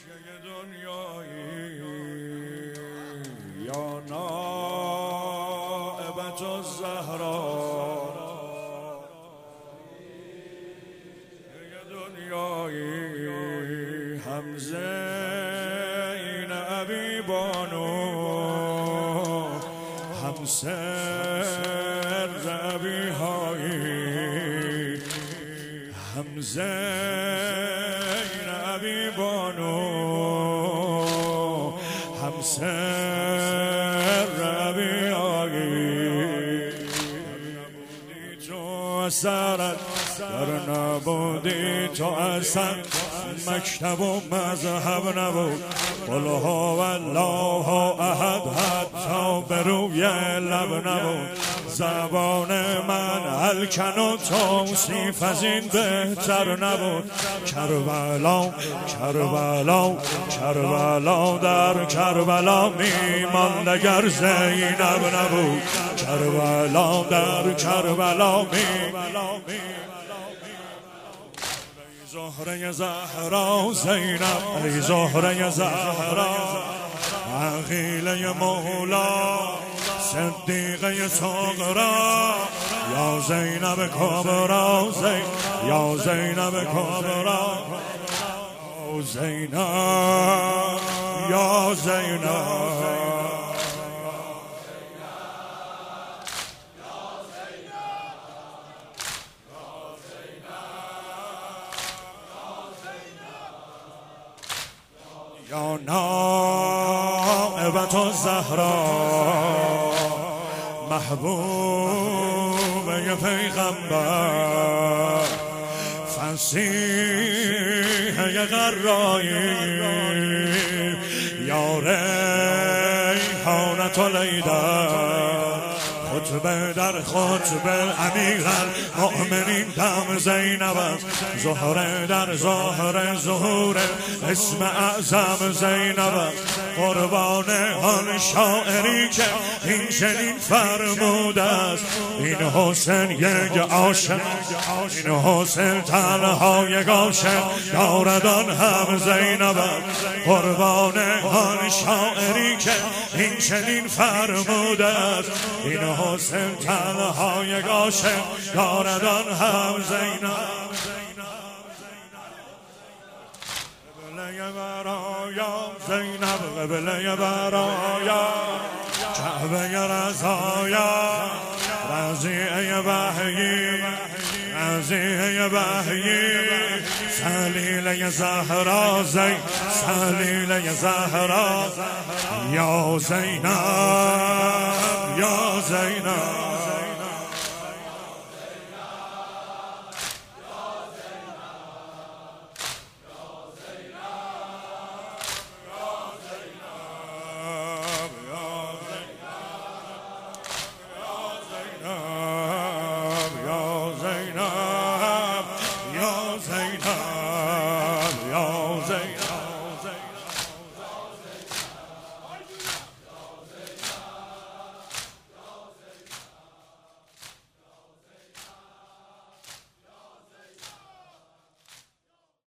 دنیایی یا نائبة الزهراء دنیایی حمزه این ابی بانو همسر ابی هایی حمزه این ابی بانو همسر ابی هایی تو اثرت در نبودی تو اصلا مکتب و مذهب نبود قل هو الله احد حتی به روی لب نبود زبان من الکن و توصیف از این بهتر نبود کربلا کربلا کربلا در کربلا میماند اگر زینب نبود کربلا در کربلا میماند زهره زهرا زینب ای زهره زهرا عقیله مولا صدیقه صغرا یا زینب کبرا یا زینب کبرا زینب یا زینب یا نائبة الزهراء محبوبه پیغمبر فصیح قرایی یا ریحانة لیدر خطبه در خطبه امیرالمؤمنین دم زینب زهره در زهره ظهور اسم اعظم زینب قربان آن شاعری که این چنین فرموده است این حسین یک عاشق این حسین تنها یک عاشق دارد آن هم زینب قربان آن شاعری که این چنین فرموده است این حسین تنها یک عاشق دارد آن هم زینب قبله برایا زینب قبله برایا کعبه رضایا رضیعه وحیی رضیعه وحیی سلیله زهرا سلیله زهرا یا زینب یا زینب